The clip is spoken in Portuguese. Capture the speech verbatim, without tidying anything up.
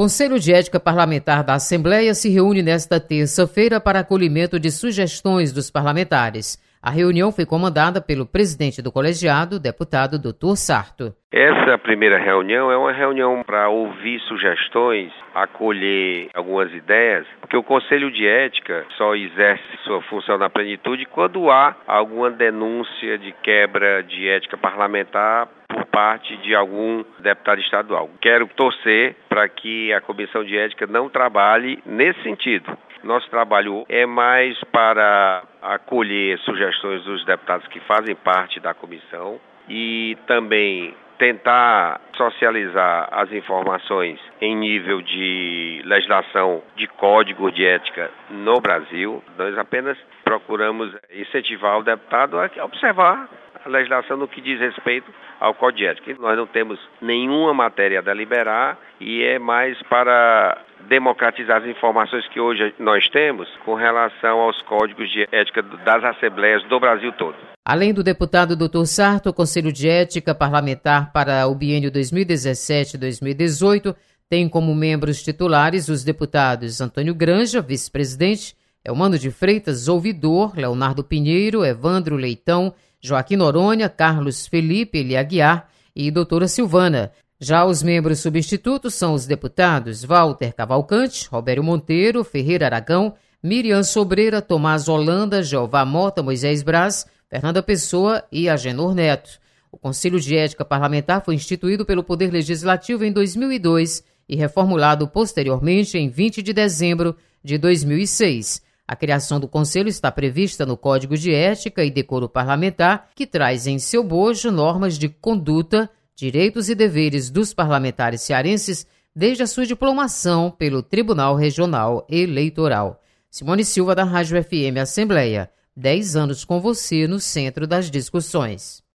Conselho de Ética Parlamentar da Assembleia se reúne nesta terça-feira para acolhimento de sugestões dos parlamentares. A reunião foi comandada pelo presidente do colegiado, deputado doutor Sarto. Essa primeira reunião é uma reunião para ouvir sugestões, acolher algumas ideias, porque o Conselho de Ética só exerce sua função na plenitude quando há alguma denúncia de quebra de ética parlamentar por parte de algum deputado estadual. Quero torcer para que a Comissão de Ética não trabalhe nesse sentido. Nosso trabalho é mais para acolher sugestões dos deputados que fazem parte da comissão e também tentar socializar as informações em nível de legislação de código de ética no Brasil. Nós apenas procuramos incentivar o deputado a observar a legislação no que diz respeito ao Código de Ética. Nós não temos nenhuma matéria a deliberar e é mais para democratizar as informações que hoje nós temos com relação aos códigos de ética das assembleias do Brasil todo. Além do deputado doutor Sarto, o Conselho de Ética Parlamentar para o biênio dois mil e dezessete a dois mil e dezoito tem como membros titulares os deputados Antônio Granja, vice-presidente, Elmano de Freitas, ouvidor, Leonardo Pinheiro, Evandro Leitão, Joaquim Noronha, Carlos Felipe Eli Aguiar e doutora Silvana. Já os membros substitutos são os deputados Walter Cavalcante, Robério Monteiro, Ferreira Aragão, Miriam Sobreira, Tomás Holanda, Jeová Mota, Moisés Braz, Fernanda Pessoa e Agenor Neto. O Conselho de Ética Parlamentar foi instituído pelo Poder Legislativo em dois mil e dois e reformulado posteriormente em vinte de dezembro de dois mil e seis. A criação do Conselho está prevista no Código de Ética e Decoro Parlamentar, que traz em seu bojo normas de conduta, direitos e deveres dos parlamentares cearenses desde a sua diplomação pelo Tribunal Regional Eleitoral. Simone Silva, da Rádio F M Assembleia. Dez anos com você no centro das discussões.